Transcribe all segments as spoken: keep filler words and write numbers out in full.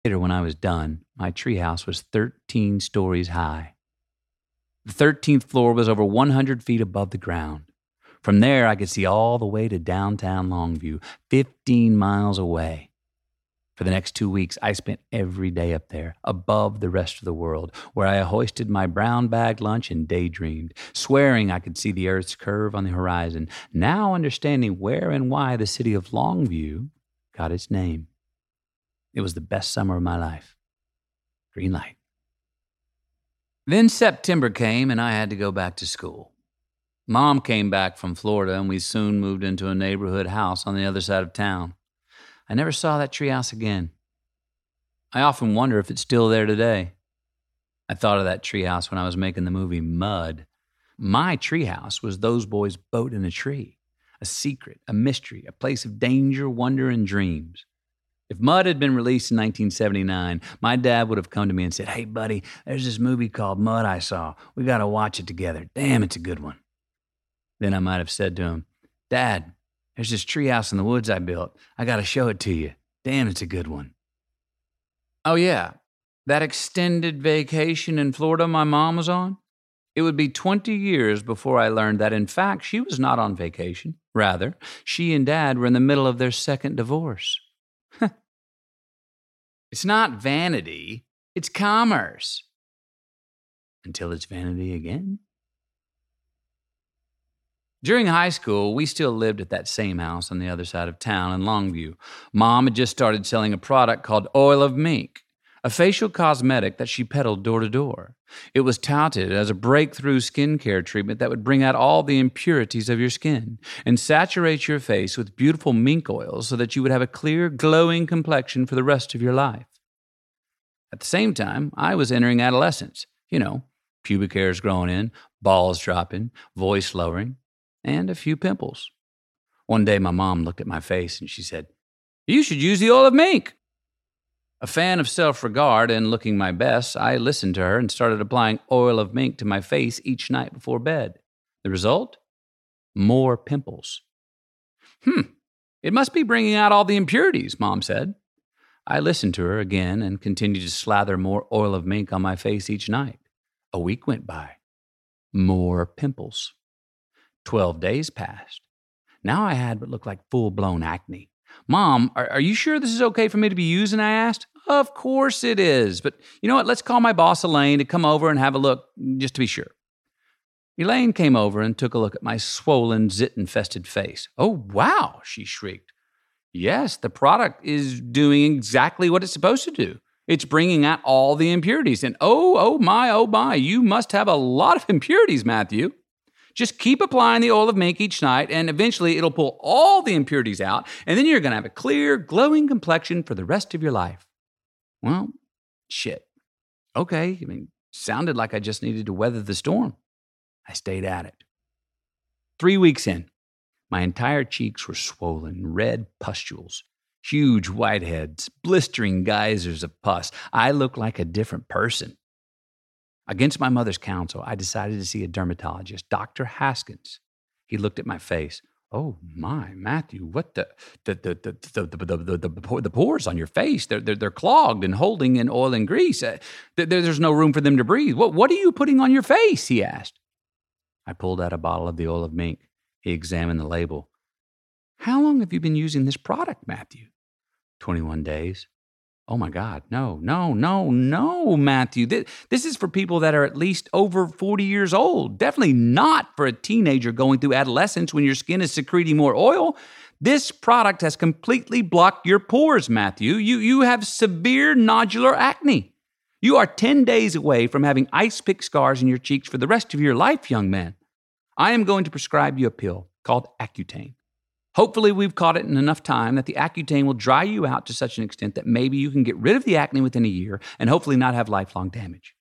Later, when I was done, my treehouse was thirteen stories high. The thirteenth floor was over one hundred feet above the ground. From there, I could see all the way to downtown Longview, fifteen miles away. For the next two weeks, I spent every day up there, above the rest of the world, where I hoisted my brown-bag lunch and daydreamed, swearing I could see the Earth's curve on the horizon, now understanding where and why the city of Longview got its name. It was the best summer of my life. Green light. Then September came, and I had to go back to school. Mom came back from Florida, and we soon moved into a neighborhood house on the other side of town. I never saw that treehouse again. I often wonder if it's still there today. I thought of that treehouse when I was making the movie Mud. My treehouse was those boys' boat in a tree, a secret, a mystery, a place of danger, wonder, and dreams. If Mud had been released in nineteen seventy-nine, my dad would have come to me and said, "Hey, buddy, there's this movie called Mud I saw. We got to watch it together. Damn, it's a good one." Then I might have said to him, "Dad, there's this treehouse in the woods I built. I got to show it to you. Damn, it's a good one." Oh, yeah, that extended vacation in Florida my mom was on? It would be twenty years before I learned that, in fact, she was not on vacation. Rather, she and Dad were in the middle of their second divorce. It's not vanity, it's commerce. Until it's vanity again. During high school, we still lived at that same house on the other side of town in Longview. Mom had just started selling a product called Oil of Mink, a facial cosmetic that she peddled door to door. It was touted as a breakthrough skincare treatment that would bring out all the impurities of your skin and saturate your face with beautiful mink oil so that you would have a clear, glowing complexion for the rest of your life. At the same time, I was entering adolescence. You know, pubic hairs growing in, balls dropping, voice lowering, and a few pimples. One day, my mom looked at my face and she said, "You should use the oil of mink." A fan of self-regard and looking my best, I listened to her and started applying oil of mink to my face each night before bed. The result? More pimples. Hmm, it must be bringing out all the impurities, Mom said. I listened to her again and continued to slather more oil of mink on my face each night. A week went by. More pimples. Twelve days passed. Now I had what looked like full-blown acne. "Mom, are, are you sure this is okay for me to be using?" I asked. "Of course it is. But you know what? Let's call my boss, Elaine, to come over and have a look, just to be sure." Elaine came over and took a look at my swollen, zit-infested face. "Oh, wow," she shrieked. "Yes, the product is doing exactly what it's supposed to do. It's bringing out all the impurities. And oh, oh my, oh my, you must have a lot of impurities, Matthew. Just keep applying the oil of mink each night, and eventually it'll pull all the impurities out, and then you're going to have a clear, glowing complexion for the rest of your life." Well, shit. Okay, I mean, sounded like I just needed to weather the storm. I stayed at it. Three weeks in, my entire cheeks were swollen, red pustules, huge whiteheads, blistering geysers of pus. I looked like a different person. Against my mother's counsel, I decided to see a dermatologist, Doctor Haskins. He looked at my face. "Oh my, Matthew, what the the the the the the, the, the, the, the pores on your face? They're they're, they're clogged and holding in oil and grease. Uh, there, there's no room for them to breathe. What what are you putting on your face?" he asked. I pulled out a bottle of the oil of mink. He examined the label. "How long have you been using this product, Matthew?" twenty-one days. "Oh my God, no, no, no, no, Matthew. This, this is for people that are at least over forty years old. Definitely not for a teenager going through adolescence when your skin is secreting more oil. This product has completely blocked your pores, Matthew. You, you have severe nodular acne. You are ten days away from having ice-pick scars in your cheeks for the rest of your life, young man. I am going to prescribe you a pill called Accutane. Hopefully we've caught it in enough time that the Accutane will dry you out to such an extent that maybe you can get rid of the acne within a year and hopefully not have lifelong damage."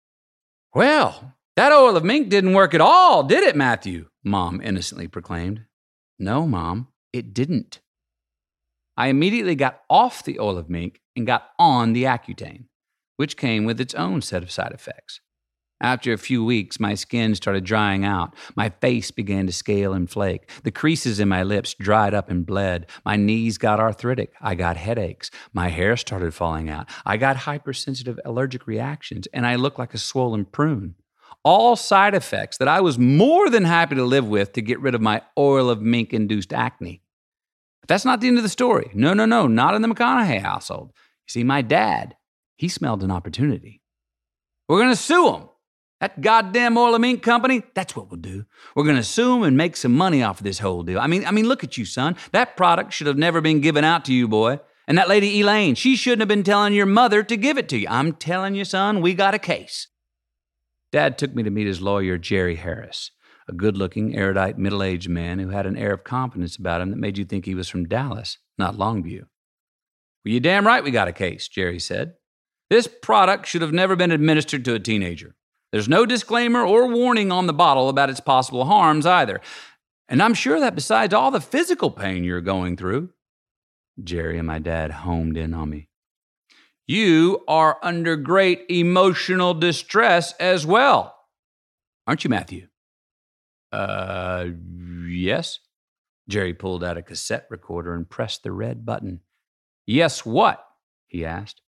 "Well, that oil of mink didn't work at all, did it, Matthew?" Mom innocently proclaimed. "No, Mom, it didn't." I immediately got off the oil of mink and got on the Accutane, which came with its own set of side effects. After a few weeks, my skin started drying out. My face began to scale and flake. The creases in my lips dried up and bled. My knees got arthritic. I got headaches. My hair started falling out. I got hypersensitive allergic reactions, and I looked like a swollen prune. All side effects that I was more than happy to live with to get rid of my oil of mink-induced acne. But that's not the end of the story. No, no, no, not in the McConaughey household. You see, my dad, he smelled an opportunity. We're going to sue him. That goddamn oil of mink company, that's what we'll do. We're going to sue him and make some money off of this whole deal. I mean, I mean, look at you, son. That product should have never been given out to you, boy. And that lady Elaine, she shouldn't have been telling your mother to give it to you. I'm telling you, son, we got a case. Dad took me to meet his lawyer, Jerry Harris, a good-looking, erudite, middle-aged man who had an air of confidence about him that made you think he was from Dallas, not Longview. Well, you're damn right we got a case, Jerry said. This product should have never been administered to a teenager. There's no disclaimer or warning on the bottle about its possible harms either. And I'm sure that besides all the physical pain you're going through, Jerry and my dad homed in on me, you are under great emotional distress as well. Aren't you, Matthew? Uh, yes. Jerry pulled out a cassette recorder and pressed the red button. Yes, what? He asked.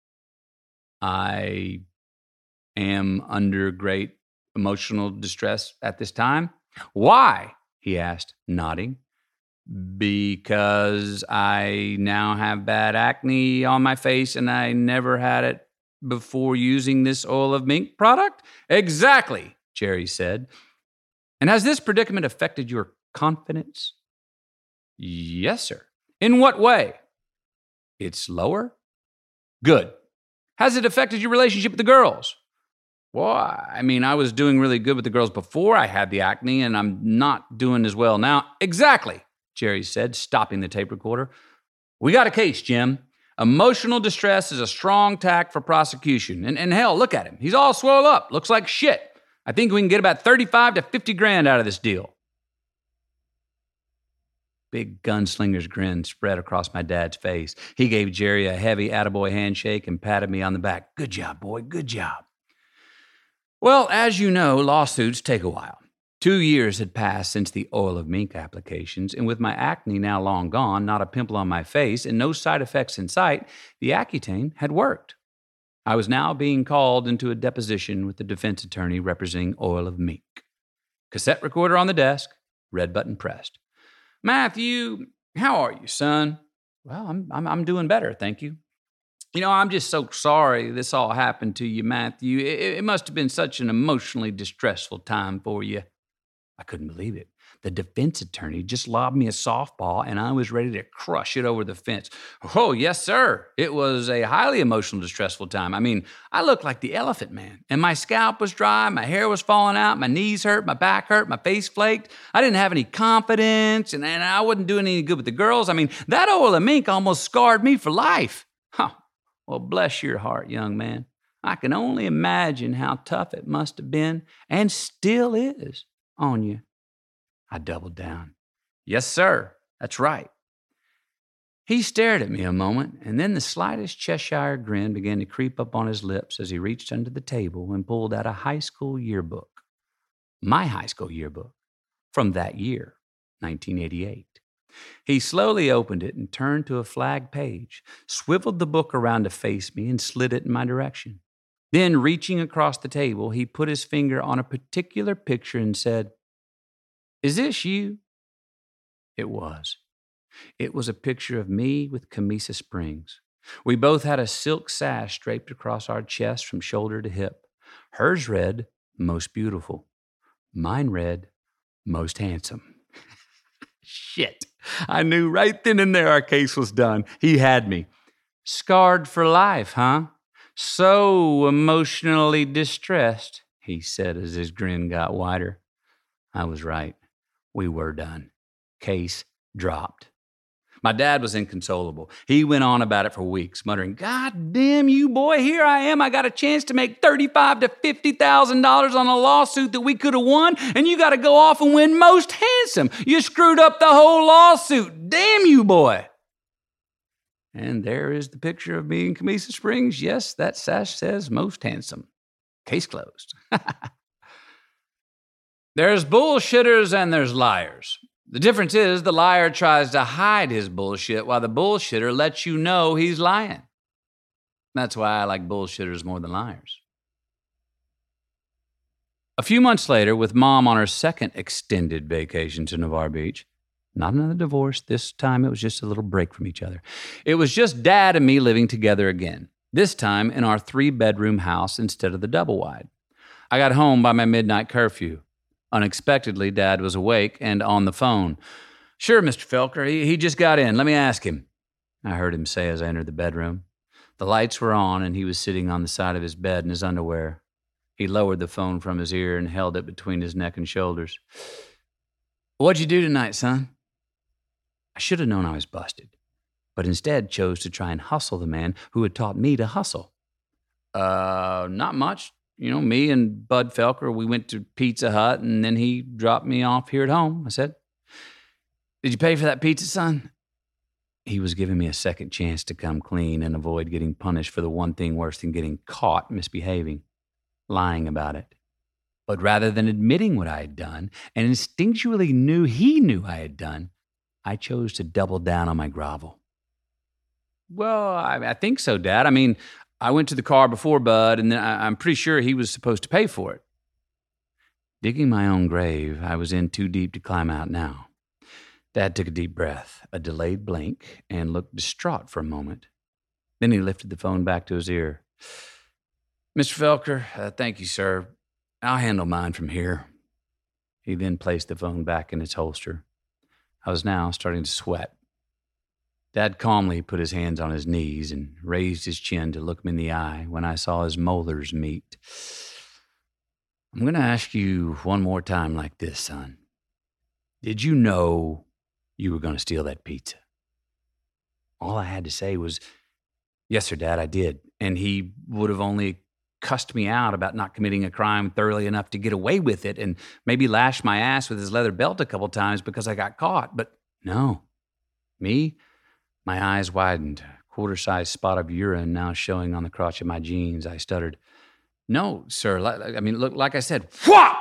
I am under great emotional distress at this time. Why? He asked, nodding. Because I now have bad acne on my face and I never had it before using this oil of mink product? Exactly, Jerry said. And has this predicament affected your confidence? Yes, sir. In what way? It's lower? Good. Has it affected your relationship with the girls? Well, I mean, I was doing really good with the girls before I had the acne, and I'm not doing as well now. Exactly, Jerry said, stopping the tape recorder. We got a case, Jim. Emotional distress is a strong tack for prosecution. And, and hell, look at him. He's all swole up. Looks like shit. I think we can get about thirty-five to fifty grand out of this deal. Big gunslinger's grin spread across my dad's face. He gave Jerry a heavy attaboy handshake and patted me on the back. Good job, boy. Good job. Well, as you know, lawsuits take a while. Two years had passed since the oil of mink applications, and with my acne now long gone, not a pimple on my face, and no side effects in sight, the Accutane had worked. I was now being called into a deposition with the defense attorney representing oil of mink. Cassette recorder on the desk, red button pressed. Matthew, how are you, son? Well, I'm, I'm, I'm doing better, thank you. You know, I'm just so sorry this all happened to you, Matthew. It, it must have been such an emotionally distressful time for you. I couldn't believe it. The defense attorney just lobbed me a softball, and I was ready to crush it over the fence. Oh, yes, sir. It was a highly emotional, distressful time. I mean, I looked like the Elephant Man, and my scalp was dry, my hair was falling out, my knees hurt, my back hurt, my face flaked. I didn't have any confidence, and, and I wasn't doing any good with the girls. I mean, that oil of mink almost scarred me for life. Huh. Well, bless your heart, young man. I can only imagine how tough it must have been, and still is, on you. I doubled down. Yes, sir. That's right. He stared at me a moment, and then the slightest Cheshire grin began to creep up on his lips as he reached under the table and pulled out a high school yearbook. My high school yearbook from that year, nineteen eighty-eight. He slowly opened it and turned to a flag page, swiveled the book around to face me, and slid it in my direction. Then, reaching across the table, he put his finger on a particular picture and said, Is this you? It was. It was a picture of me with Camisa Springs. We both had a silk sash draped across our chest from shoulder to hip. Hers read, most beautiful. Mine read, most handsome. Shit. I knew right then and there our case was done. He had me. Scarred for life, huh? So emotionally distressed, he said as his grin got wider. I was right. We were done. Case dropped. My dad was inconsolable. He went on about it for weeks, muttering, God damn you, boy, here I am. I got a chance to make thirty-five thousand to fifty thousand dollars on a lawsuit that we could have won, and you got to go off and win most handsome. You screwed up the whole lawsuit. Damn you, boy. And there is the picture of me in Camisa Springs. Yes, that sash says most handsome. Case closed. There's bullshitters and there's liars. The difference is the liar tries to hide his bullshit while the bullshitter lets you know he's lying. That's why I like bullshitters more than liars. A few months later, with Mom on her second extended vacation to Navarre Beach, not another divorce, this time it was just a little break from each other. It was just Dad and me living together again, this time in our three-bedroom house instead of the double-wide. I got home by my midnight curfew. Unexpectedly, Dad was awake and on the phone. "Sure, Mister Felker, he, he just got in. Let me ask him," I heard him say as I entered the bedroom. The lights were on and he was sitting on the side of his bed in his underwear. He lowered the phone from his ear and held it between his neck and shoulders. "What'd you do tonight, son?" I should have known I was busted, but instead chose to try and hustle the man who had taught me to hustle. Uh, not much. You know, me and Bud Felker, we went to Pizza Hut, and then he dropped me off here at home, I said. "Did you pay for that pizza, son?" He was giving me a second chance to come clean and avoid getting punished for the one thing worse than getting caught misbehaving, lying about it. But rather than admitting what I had done, and instinctually knew he knew I had done, I chose to double down on my grovel. "Well, I, I think so, Dad. I mean, I went to the car before Bud, and then I, I'm pretty sure he was supposed to pay for it." Digging my own grave, I was in too deep to climb out now. Dad took a deep breath, a delayed blink, and looked distraught for a moment. Then he lifted the phone back to his ear. "Mister Felker, uh, thank you, sir. I'll handle mine from here." He then placed the phone back in its holster. I was now starting to sweat. Dad calmly put his hands on his knees and raised his chin to look me in the eye when I saw his molars meet. "I'm going to ask you one more time like this, son. Did you know you were going to steal that pizza?" All I had to say was, "Yes, sir, Dad, I did." And he would have only cussed me out about not committing a crime thoroughly enough to get away with it and maybe lashed my ass with his leather belt a couple times because I got caught. But no. Me? My eyes widened, a quarter-sized spot of urine now showing on the crotch of my jeans. I stuttered, "No, sir. I mean, look, like I said, whop!"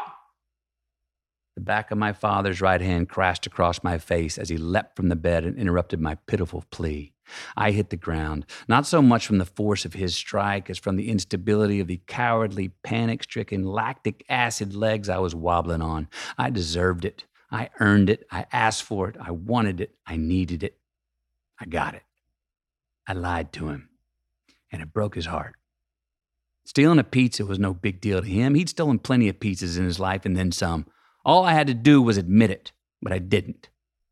The back of my father's right hand crashed across my face as he leapt from the bed and interrupted my pitiful plea. I hit the ground, not so much from the force of his strike as from the instability of the cowardly, panic-stricken, lactic acid legs I was wobbling on. I deserved it. I earned it. I asked for it. I wanted it. I needed it. I got it. I lied to him, and it broke his heart. Stealing a pizza was no big deal to him. He'd stolen plenty of pizzas in his life and then some. All I had to do was admit it, but I didn't.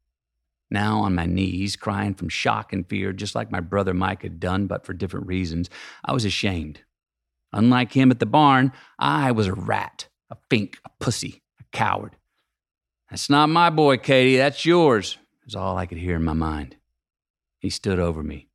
Now on my knees, crying from shock and fear, just like my brother Mike had done, but for different reasons, I was ashamed. Unlike him at the barn, I was a rat, a fink, a pussy, a coward. "That's not my boy, Katie, that's yours," was all I could hear in my mind. He stood over me.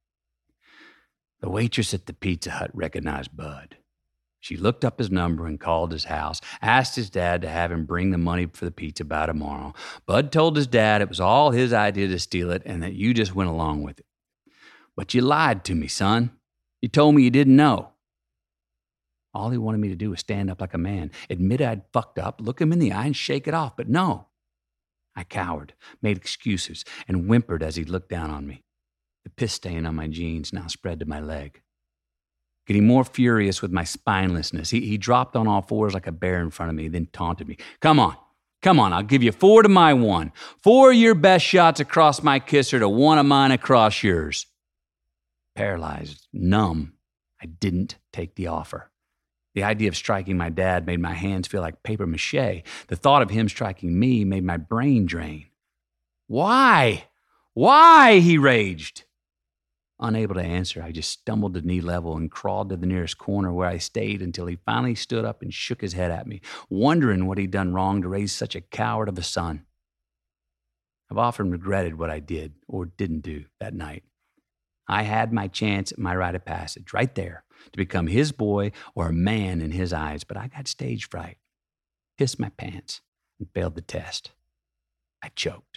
The waitress at the Pizza Hut recognized Bud. She looked up his number and called his house, asked his dad to have him bring the money for the pizza by tomorrow. Bud told his dad it was all his idea to steal it and that you just went along with it. "But you lied to me, son. You told me you didn't know." All he wanted me to do was stand up like a man, admit I'd fucked up, look him in the eye and shake it off, but no. I cowered, made excuses, and whimpered as he looked down on me. The piss stain on my jeans now spread to my leg. Getting more furious with my spinelessness, he, he dropped on all fours like a bear in front of me, then taunted me. "Come on, come on, I'll give you four to my one. Four of your best shots across my kisser to one of mine across yours." Paralyzed, numb, I didn't take the offer. The idea of striking my dad made my hands feel like paper mache. The thought of him striking me made my brain drain. "Why? Why?" he raged. Unable to answer, I just stumbled to knee level and crawled to the nearest corner where I stayed until he finally stood up and shook his head at me, wondering what he'd done wrong to raise such a coward of a son. I've often regretted what I did or didn't do that night. I had my chance at my rite of passage, right there, to become his boy or a man in his eyes, but I got stage fright, pissed my pants, and failed the test. I choked.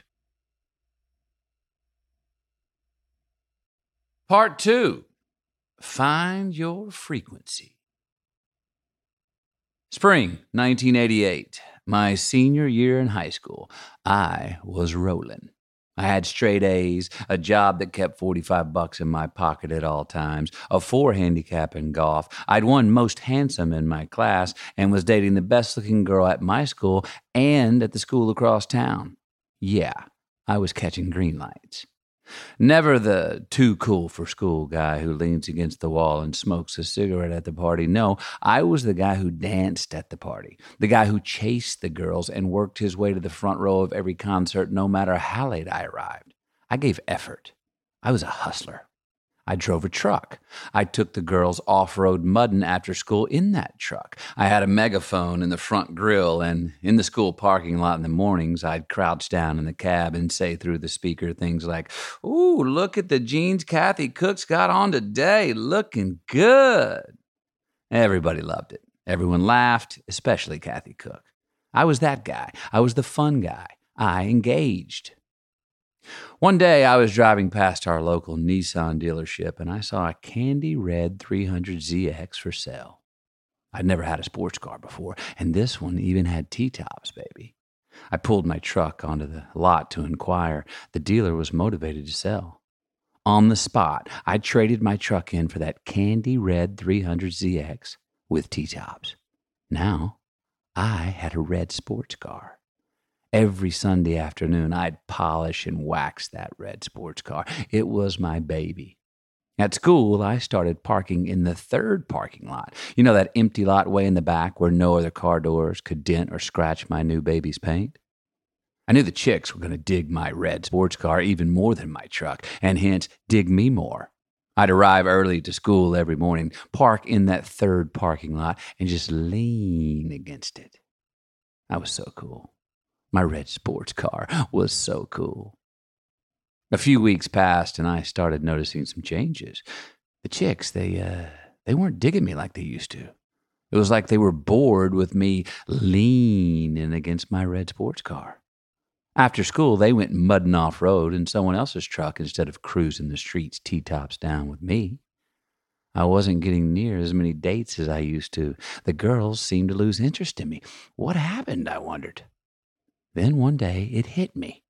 Part two, Find Your Frequency. Spring nineteen eighty-eight. My senior year in high school, I was rolling. I had straight A's, a job that kept forty-five bucks in my pocket at all times, a four handicap in golf. I'd won most handsome in my class and was dating the best looking girl at my school and at the school across town. Yeah, I was catching green lights. Never the too cool for school guy who leans against the wall and smokes a cigarette at the party. No, I was the guy who danced at the party, the guy who chased the girls and worked his way to the front row of every concert no matter how late I arrived. I gave effort. I was a hustler. I drove a truck. I took the girls off-road mudding after school in that truck. I had a megaphone in the front grill, and in the school parking lot in the mornings, I'd crouch down in the cab and say through the speaker things like, "Ooh, look at the jeans Kathy Cook's got on today, looking good." Everybody loved it. Everyone laughed, especially Kathy Cook. I was that guy. I was the fun guy. I engaged. One day, I was driving past our local Nissan dealership, and I saw a candy red three hundred Z X for sale. I'd never had a sports car before, and this one even had T-tops, baby. I pulled my truck onto the lot to inquire. The dealer was motivated to sell. On the spot, I traded my truck in for that candy red three hundred Z X with T-tops. Now, I had a red sports car. Every Sunday afternoon, I'd polish and wax that red sports car. It was my baby. At school, I started parking in the third parking lot. You know, that empty lot way in the back where no other car doors could dent or scratch my new baby's paint? I knew the chicks were going to dig my red sports car even more than my truck, and hence dig me more. I'd arrive early to school every morning, park in that third parking lot, and just lean against it. I was so cool. My red sports car was so cool. A few weeks passed, and I started noticing some changes. The chicks, they uh, they weren't digging me like they used to. It was like they were bored with me leaning against my red sports car. After school, they went mudding off-road in someone else's truck instead of cruising the streets T-tops down with me. I wasn't getting near as many dates as I used to. The girls seemed to lose interest in me. What happened, I wondered. Then one day, it hit me.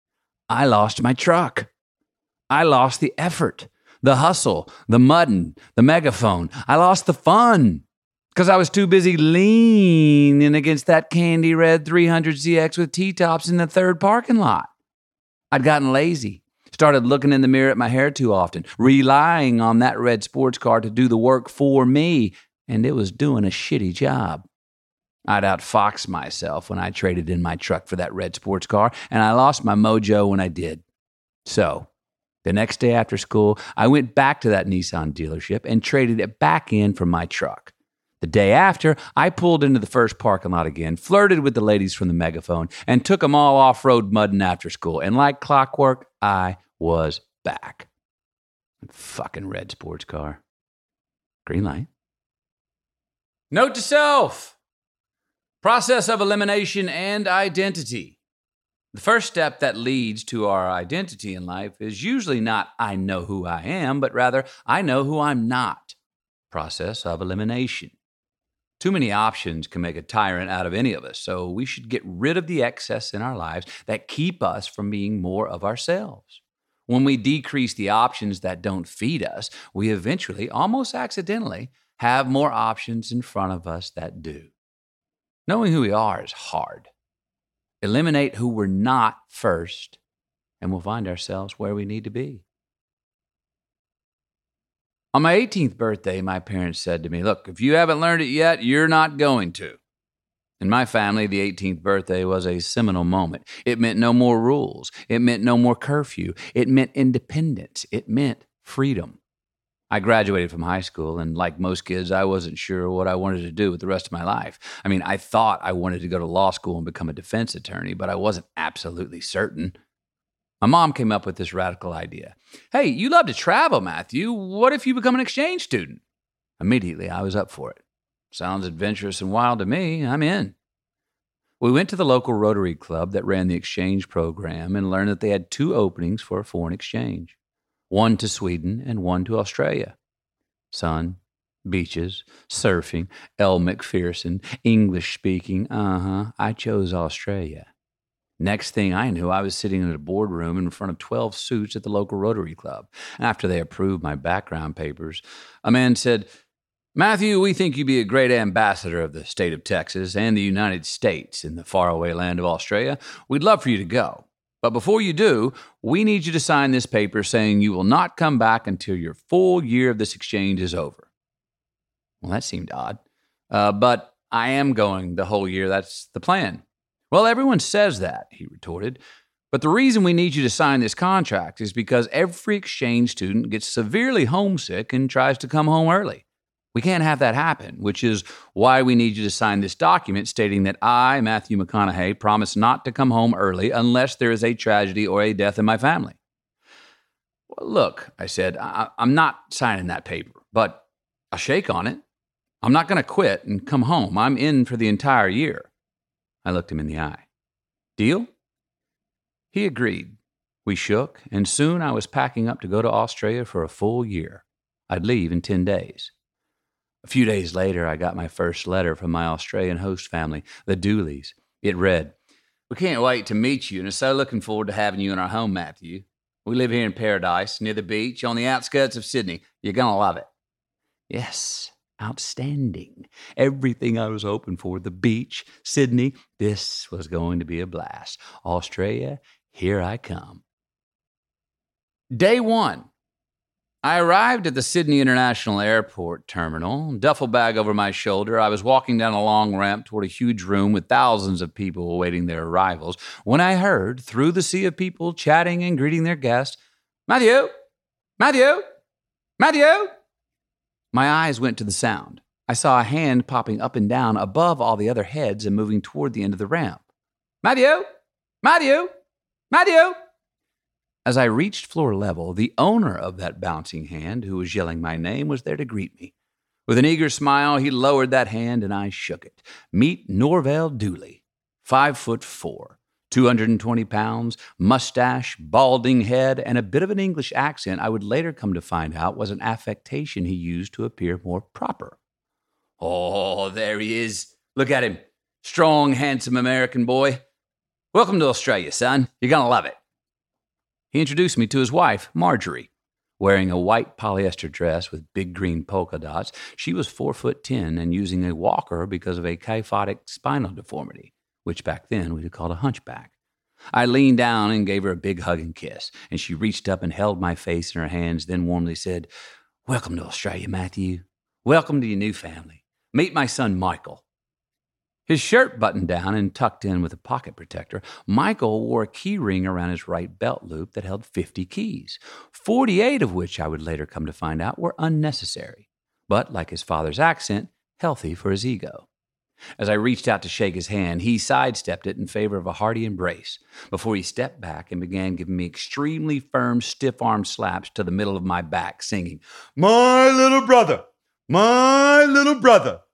I lost my truck. I lost the effort, the hustle, the mudding, the megaphone. I lost the fun because I was too busy leaning against that candy red three hundred Z X with T-tops in the third parking lot. I'd gotten lazy, started looking in the mirror at my hair too often, relying on that red sports car to do the work for me, and it was doing a shitty job. I'd outfox myself when I traded in my truck for that red sports car, and I lost my mojo when I did. So, the next day after school, I went back to that Nissan dealership and traded it back in for my truck. The day after, I pulled into the first parking lot again, flirted with the ladies from the megaphone, and took them all off-road mudding after school. And like clockwork, I was back. Fucking red sports car. Green light. Note to self. Process of elimination and identity. The first step that leads to our identity in life is usually not I know who I am, but rather I know who I'm not. Process of elimination. Too many options can make a tyrant out of any of us, so we should get rid of the excess in our lives that keep us from being more of ourselves. When we decrease the options that don't feed us, we eventually, almost accidentally, have more options in front of us that do. Knowing who we are is hard. Eliminate who we're not first, and we'll find ourselves where we need to be. On my eighteenth birthday, my parents said to me, "Look, if you haven't learned it yet, you're not going to." In my family, the eighteenth birthday was a seminal moment. It meant no more rules. It meant no more curfew. It meant independence. It meant freedom. I graduated from high school, and like most kids, I wasn't sure what I wanted to do with the rest of my life. I mean, I thought I wanted to go to law school and become a defense attorney, but I wasn't absolutely certain. My mom came up with this radical idea. "Hey, you love to travel, Matthew. What if you become an exchange student?" Immediately, I was up for it. Sounds adventurous and wild to me. I'm in. We went to the local Rotary Club that ran the exchange program and learned that they had two openings for a foreign exchange. One to Sweden and one to Australia. Son, Beaches, surfing, Elle Macpherson, English speaking. Uh-huh. I chose Australia. Next thing I knew, I was sitting in a boardroom in front of twelve suits at the local Rotary Club. After they approved my background papers, a man said, "Matthew, we think you'd be a great ambassador of the state of Texas and the United States in the faraway land of Australia. We'd love for you to go. But before you do, we need you to sign this paper saying you will not come back until your full year of this exchange is over." Well, that seemed odd. Uh, but I am going the whole year. That's the plan. "Well, everyone says that," he retorted. "But the reason we need you to sign this contract is because every exchange student gets severely homesick and tries to come home early. We can't have that happen, which is why we need you to sign this document stating that I, Matthew McConaughey, promise not to come home early unless there is a tragedy or a death in my family." "Well, look," I said, I- I'm not signing that paper, but I'll shake on it. I'm not going to quit and come home. I'm in for the entire year." I looked him in the eye. "Deal?" He agreed. We shook, and soon I was packing up to go to Australia for a full year. I'd leave in ten days. A few days later, I got my first letter from my Australian host family, the Dooleys. It read, "We can't wait to meet you and are so looking forward to having you in our home, Matthew. We live here in Paradise, near the beach, on the outskirts of Sydney. You're going to love it." Yes, outstanding. Everything I was hoping for. The beach, Sydney. This was going to be a blast. Australia, here I come. Day one. I arrived at the Sydney International Airport terminal, duffel bag over my shoulder. I was walking down a long ramp toward a huge room with thousands of people awaiting their arrivals when I heard, through the sea of people chatting and greeting their guests, "Matthew! Matthew! Matthew!" My eyes went to the sound. I saw a hand popping up and down above all the other heads and moving toward the end of the ramp. "Matthew! Matthew! Matthew!" As I reached floor level, the owner of that bouncing hand, who was yelling my name, was there to greet me. With an eager smile, he lowered that hand and I shook it. Meet Norvell Dooley, five foot four, two hundred twenty pounds, mustache, balding head, and a bit of an English accent I would later come to find out was an affectation he used to appear more proper. "Oh, there he is. Look at him. Strong, handsome American boy. Welcome to Australia, son. You're going to love it." He introduced me to his wife, Marjorie. Wearing a white polyester dress with big green polka dots, she was four foot ten and using a walker because of a kyphotic spinal deformity, which back then we'd have called a hunchback. I leaned down and gave her a big hug and kiss, and she reached up and held my face in her hands, then warmly said, "Welcome to Australia, Matthew. Welcome to your new family. Meet my son, Michael." His shirt buttoned down and tucked in with a pocket protector, Michael wore a key ring around his right belt loop that held fifty keys, forty-eight of which I would later come to find out were unnecessary, but, like his father's accent, healthy for his ego. As I reached out to shake his hand, he sidestepped it in favor of a hearty embrace before he stepped back and began giving me extremely firm, stiff-arm slaps to the middle of my back, singing, "My little brother, my little brother."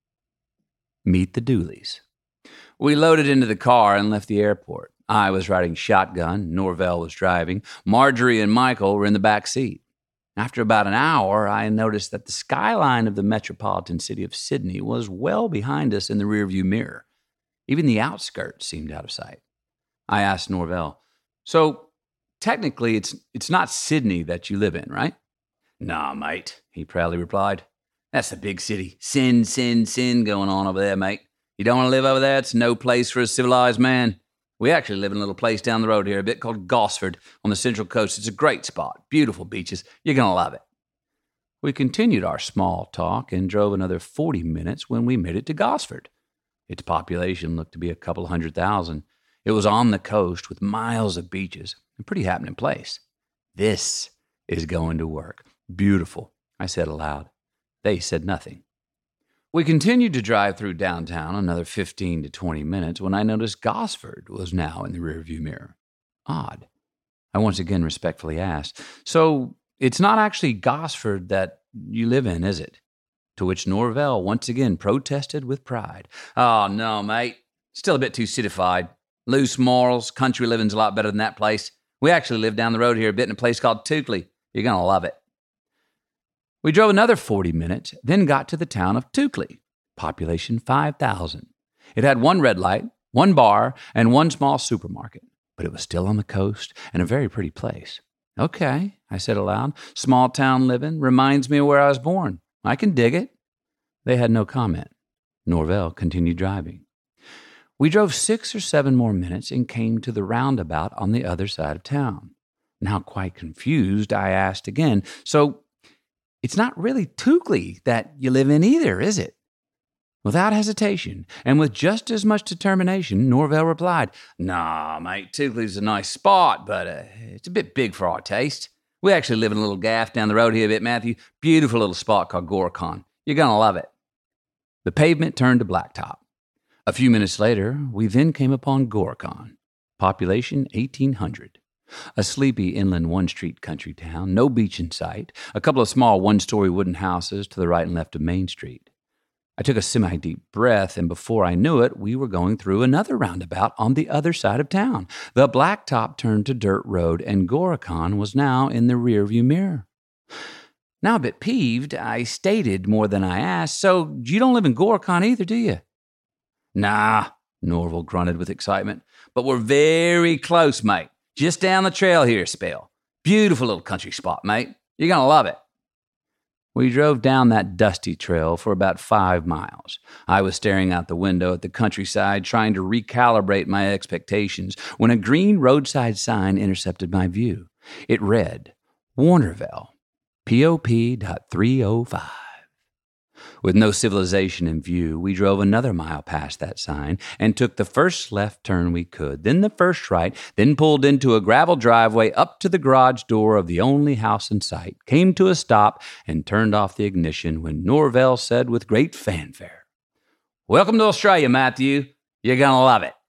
Meet the Dooleys. We loaded into the car and left the airport. I was riding shotgun, Norvell was driving, Marjorie and Michael were in the back seat. After about an hour, I noticed that the skyline of the metropolitan city of Sydney was well behind us in the rearview mirror. Even the outskirts seemed out of sight. I asked Norvell, "So, technically, it's it's not Sydney that you live in, right?" "Nah, mate," he proudly replied. "That's the big city. Sin, sin, sin going on over there, mate. You don't want to live over there? It's no place for a civilized man. We actually live in a little place down the road here, a bit called Gosford on the Central Coast. It's a great spot. Beautiful beaches. You're going to love it." We continued our small talk and drove another forty minutes when we made it to Gosford. Its population looked to be a couple hundred thousand. It was on the coast with miles of beaches. A pretty happening place. "This is going to work. Beautiful," I said aloud. They said nothing. We continued to drive through downtown another fifteen to twenty minutes when I noticed Gosford was now in the rearview mirror. Odd. I once again respectfully asked, "So it's not actually Gosford that you live in, is it?" To which Norvell once again protested with pride. "Oh, no, mate. Still a bit too cityfied. Loose morals, country living's a lot better than that place. We actually live down the road here a bit in a place called Toukley. You're going to love it." We drove another forty minutes, then got to the town of Toukley, population five thousand. It had one red light, one bar, and one small supermarket, but it was still on the coast and a very pretty place. Okay, I said aloud, small town living reminds me of where I was born. I can dig it. They had no comment. Norvell continued driving. We drove six or seven more minutes and came to the roundabout on the other side of town. Now quite confused, I asked again, so it's not really Toukley that you live in either, is it? Without hesitation, and with just as much determination, Norvell replied, Nah, mate, Toukley's a nice spot, but uh, it's a bit big for our taste. We actually live in a little gaff down the road here a bit, Matthew. Beautiful little spot called Goricon. You're going to love it. The pavement turned to blacktop. A few minutes later, we then came upon Goricon, population eighteen hundred. A sleepy inland one-street country town, no beach in sight, a couple of small one-story wooden houses to the right and left of Main Street. I took a semi-deep breath, and before I knew it, we were going through another roundabout on the other side of town. The blacktop turned to dirt road, and Goricon was now in the rearview mirror. Now a bit peeved, I stated more than I asked, so you don't live in Goricon either, do you? Nah, Norvell grunted with excitement, but we're very close, mate. Just down the trail here, spell. Beautiful little country spot, mate. You're going to love it. We drove down that dusty trail for about five miles. I was staring out the window at the countryside, trying to recalibrate my expectations, when a green roadside sign intercepted my view. It read, Warnerville, P O P three oh five. With no civilization in view, we drove another mile past that sign and took the first left turn we could, then the first right, then pulled into a gravel driveway up to the garage door of the only house in sight, came to a stop, and turned off the ignition when Norvell said with great fanfare, Welcome to Australia, Matthew. You're going to love it.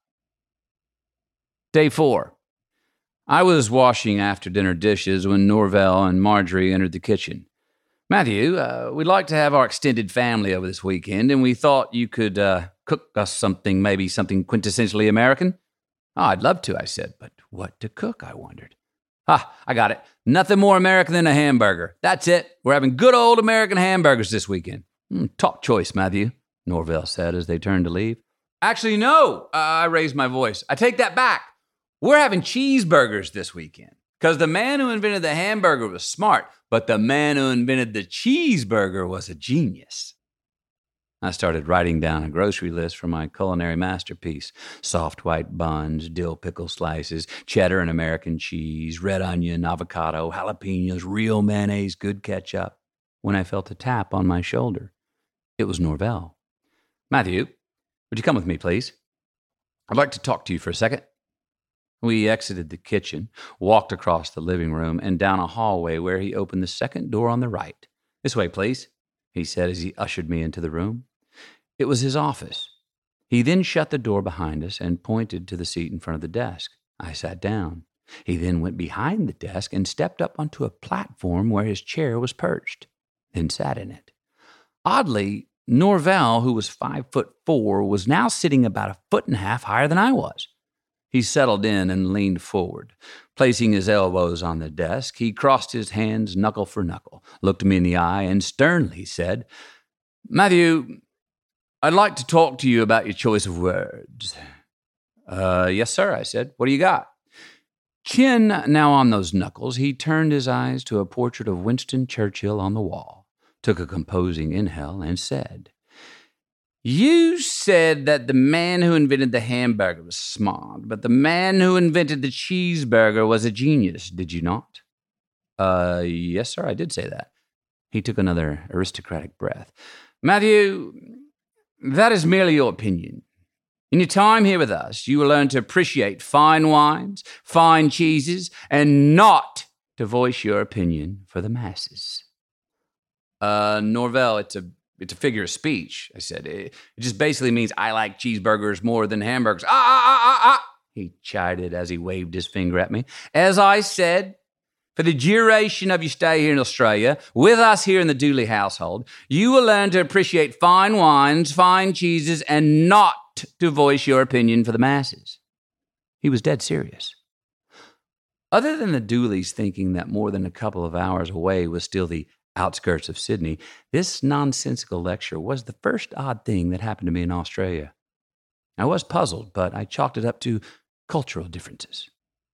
Day four. I was washing after-dinner dishes when Norvell and Marjorie entered the kitchen. Matthew, uh, we'd like to have our extended family over this weekend, and we thought you could uh, cook us something, maybe something quintessentially American. Oh, I'd love to, I said, but what to cook, I wondered. Ah, I got it. Nothing more American than a hamburger. That's it. We're having good old American hamburgers this weekend. Mm, top choice, Matthew, Norvell said as they turned to leave. Actually, no, uh, I raised my voice. I take that back. We're having cheeseburgers this weekend. Because the man who invented the hamburger was smart, but the man who invented the cheeseburger was a genius. I started writing down a grocery list for my culinary masterpiece. Soft white buns, dill pickle slices, cheddar and American cheese, red onion, avocado, jalapenos, real mayonnaise, good ketchup. When I felt a tap on my shoulder, it was Norvell. Matthew, would you come with me, please? I'd like to talk to you for a second. We exited the kitchen, walked across the living room, and down a hallway where he opened the second door on the right. This way, please, he said as he ushered me into the room. It was his office. He then shut the door behind us and pointed to the seat in front of the desk. I sat down. He then went behind the desk and stepped up onto a platform where his chair was perched, then sat in it. Oddly, Norvell, who was five foot four, was now sitting about a foot and a half higher than I was. He settled in and leaned forward. Placing his elbows on the desk, he crossed his hands knuckle for knuckle, looked me in the eye, and sternly said, Matthew, I'd like to talk to you about your choice of words. Uh, yes, sir, I said. What do you got? Chin now on those knuckles, he turned his eyes to a portrait of Winston Churchill on the wall, took a composing inhale, and said, You said that the man who invented the hamburger was smart, but the man who invented the cheeseburger was a genius, did you not? Uh, yes, sir, I did say that. He took another aristocratic breath. Matthew, that is merely your opinion. In your time here with us, you will learn to appreciate fine wines, fine cheeses, and not to voice your opinion for the masses. Uh, Norvell, it's a It's a figure of speech, I said. It, it just basically means I like cheeseburgers more than hamburgers. Ah, ah, ah, ah, ah, he chided as he waved his finger at me. As I said, for the duration of your stay here in Australia, with us here in the Dooley household, you will learn to appreciate fine wines, fine cheeses, and not to voice your opinion for the masses. He was dead serious. Other than the Dooleys thinking that more than a couple of hours away was still the outskirts of Sydney, this nonsensical lecture was the first odd thing that happened to me in Australia. I was puzzled, but I chalked it up to cultural differences.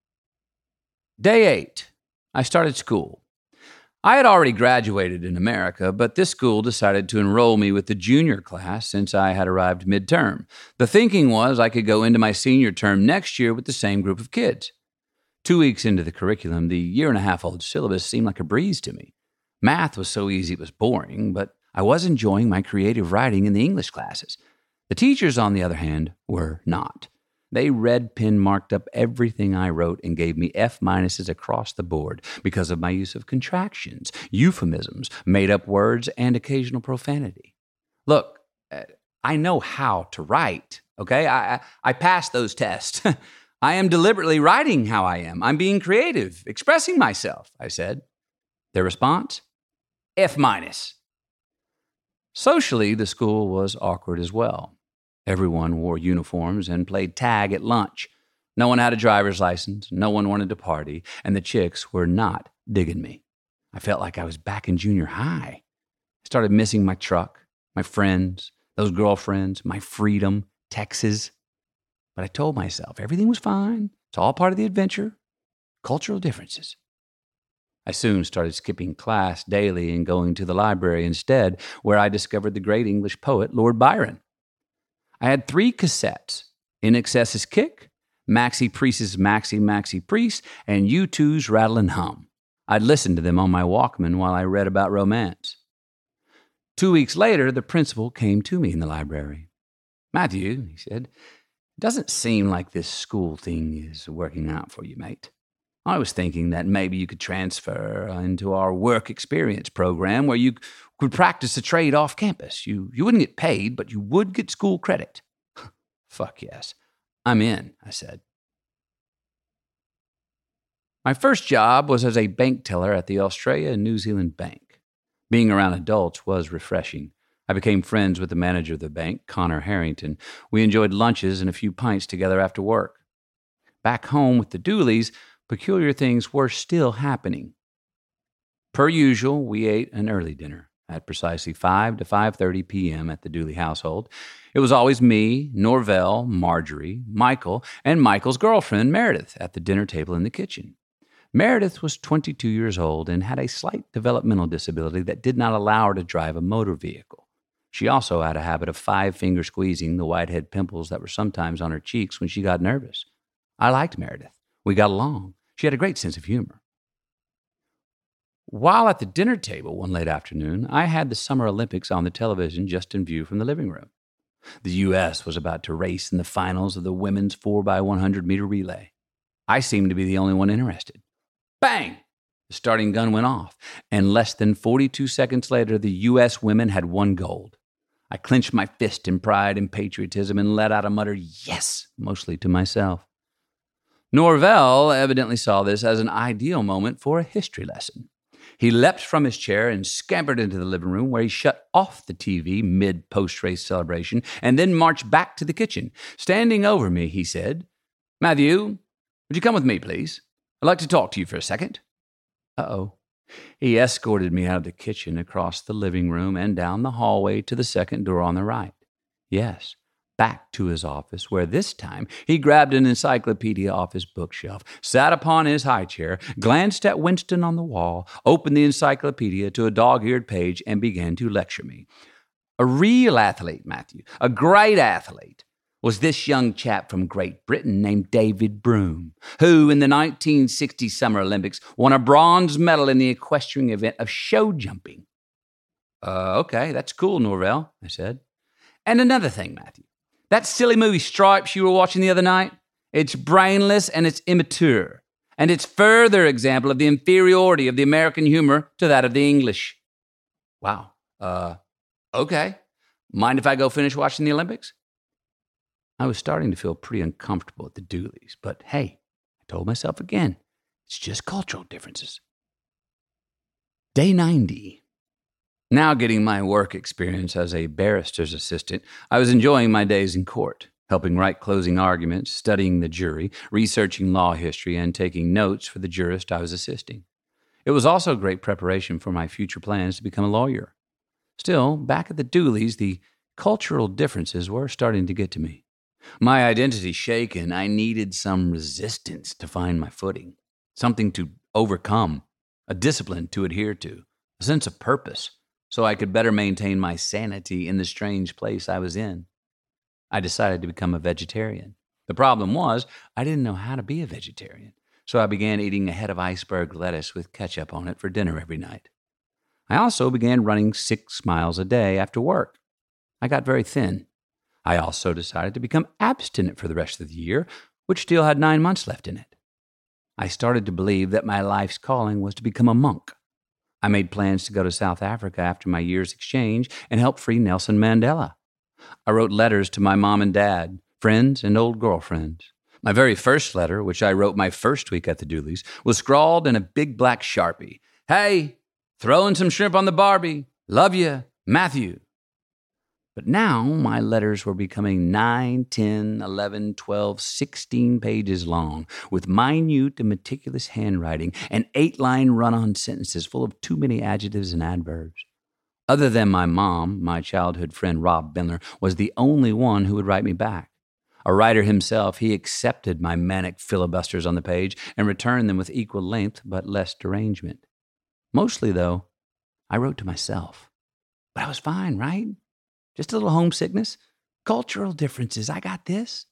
Day eight. I started school. I had already graduated in America, but this school decided to enroll me with the junior class since I had arrived midterm. The thinking was I could go into my senior term next year with the same group of kids. Two weeks into the curriculum, the year-and-a-half-old syllabus seemed like a breeze to me. Math was so easy it was boring, but I was enjoying my creative writing in the English classes. The teachers, on the other hand, were not. They red pen marked up everything I wrote and gave me F minuses across the board because of my use of contractions, euphemisms, made-up words, and occasional profanity. Look, I know how to write, okay? I, I, I passed those tests. I am deliberately writing how I am. I'm being creative, expressing myself, I said. Their response? F minus. Socially, the school was awkward as well. Everyone wore uniforms and played tag at lunch. No one had a driver's license, no one wanted to party, and the chicks were not digging me. I felt like I was back in junior high. I started missing my truck, my friends, those girlfriends, my freedom, Texas. But I told myself everything was fine. It's all part of the adventure. Cultural differences. I soon started skipping class daily and going to the library instead, where I discovered the great English poet Lord Byron. I had three cassettes, In Excess's Kick, Maxi Priest's Maxi Maxi Priest, and U two's Rattle and Hum. I'd listen to them on my Walkman while I read about romance. Two weeks later, the principal came to me in the library. Matthew, he said, it doesn't seem like this school thing is working out for you, mate. I was thinking that maybe you could transfer into our work experience program where you could practice a trade off campus. You, you wouldn't get paid, but you would get school credit. Fuck yes. I'm in, I said. My first job was as a bank teller at the Australia and New Zealand Bank. Being around adults was refreshing. I became friends with the manager of the bank, Connor Harrington. We enjoyed lunches and a few pints together after work. Back home with the Dooleys, peculiar things were still happening. Per usual, we ate an early dinner at precisely five to five thirty p.m. at the Dooley household. It was always me, Norvell, Marjorie, Michael, and Michael's girlfriend, Meredith, at the dinner table in the kitchen. Meredith was twenty-two years old and had a slight developmental disability that did not allow her to drive a motor vehicle. She also had a habit of five-finger squeezing the whitehead pimples that were sometimes on her cheeks when she got nervous. I liked Meredith. We got along. She had a great sense of humor. While at the dinner table one late afternoon, I had the Summer Olympics on the television just in view from the living room. The U S was about to race in the finals of the women's four by one hundred meter relay. I seemed to be the only one interested. Bang! The starting gun went off, and less than forty-two seconds later, the U S women had won gold. I clenched my fist in pride and patriotism and let out a muttered yes, mostly to myself. Norvell evidently saw this as an ideal moment for a history lesson. He leapt from his chair and scampered into the living room where he shut off the T V mid-post-race celebration and then marched back to the kitchen. Standing over me, he said, Matthew, would you come with me, please? I'd like to talk to you for a second. Uh-oh. He escorted me out of the kitchen, across the living room, and down the hallway to the second door on the right. Yes, back to his office, where this time he grabbed an encyclopedia off his bookshelf, sat upon his high chair, glanced at Winston on the wall, opened the encyclopedia to a dog-eared page, and began to lecture me. A real athlete, Matthew, a great athlete, was this young chap from Great Britain named David Broome, who in the nineteen sixty Summer Olympics won a bronze medal in the equestrian event of show jumping. Uh, okay, that's cool, Norvell, I said. And another thing, Matthew. That silly movie Stripes you were watching the other night, it's brainless and it's immature. And it's further example of the inferiority of the American humor to that of the English. Wow. Uh, okay. Mind if I go finish watching the Olympics? I was starting to feel pretty uncomfortable at the Dooleys, but hey, I told myself again, it's just cultural differences. Day ninety. Now getting my work experience as a barrister's assistant, I was enjoying my days in court, helping write closing arguments, studying the jury, researching law history, and taking notes for the jurist I was assisting. It was also great preparation for my future plans to become a lawyer. Still, back at the Dooleys, the cultural differences were starting to get to me. My identity shaken, I needed some resistance to find my footing, something to overcome, a discipline to adhere to, a sense of purpose, so I could better maintain my sanity in the strange place I was in. I decided to become a vegetarian. The problem was, I didn't know how to be a vegetarian, so I began eating a head of iceberg lettuce with ketchup on it for dinner every night. I also began running six miles a day after work. I got very thin. I also decided to become abstinent for the rest of the year, which still had nine months left in it. I started to believe that my life's calling was to become a monk. I made plans to go to South Africa after my year's exchange and help free Nelson Mandela. I wrote letters to my mom and dad, friends, and old girlfriends. My very first letter, which I wrote my first week at the Dooleys, was scrawled in a big black Sharpie. Hey, throwing some shrimp on the Barbie. Love you, Matthew. But now my letters were becoming nine, ten, eleven, twelve, sixteen pages long, with minute and meticulous handwriting and eight-line run-on sentences full of too many adjectives and adverbs. Other than my mom, my childhood friend Rob Bindler was the only one who would write me back. A writer himself, he accepted my manic filibusters on the page and returned them with equal length but less derangement. Mostly, though, I wrote to myself. But I was fine, right? Just a little homesickness. Cultural differences. I got this.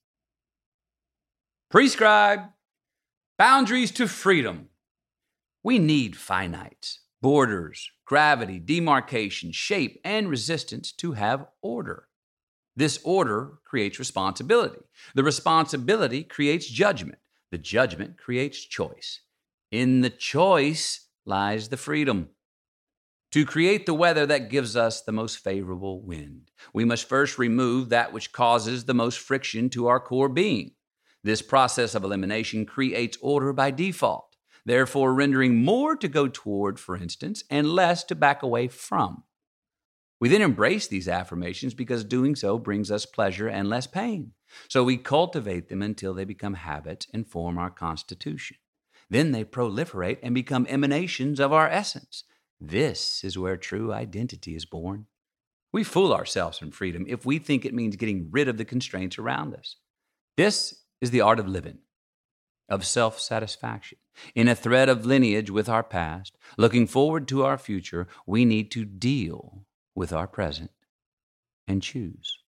Prescribe. Boundaries to freedom. We need finites, borders, gravity, demarcation, shape, and resistance to have order. This order creates responsibility. The responsibility creates judgment. The judgment creates choice. In the choice lies the freedom. To create the weather that gives us the most favorable wind, we must first remove that which causes the most friction to our core being. This process of elimination creates order by default, therefore rendering more to go toward, for instance, and less to back away from. We then embrace these affirmations because doing so brings us pleasure and less pain. So we cultivate them until they become habits and form our constitution. Then they proliferate and become emanations of our essence. This is where true identity is born. We fool ourselves in freedom if we think it means getting rid of the constraints around us. This is the art of living, of self-satisfaction. In a thread of lineage with our past, looking forward to our future, we need to deal with our present and choose.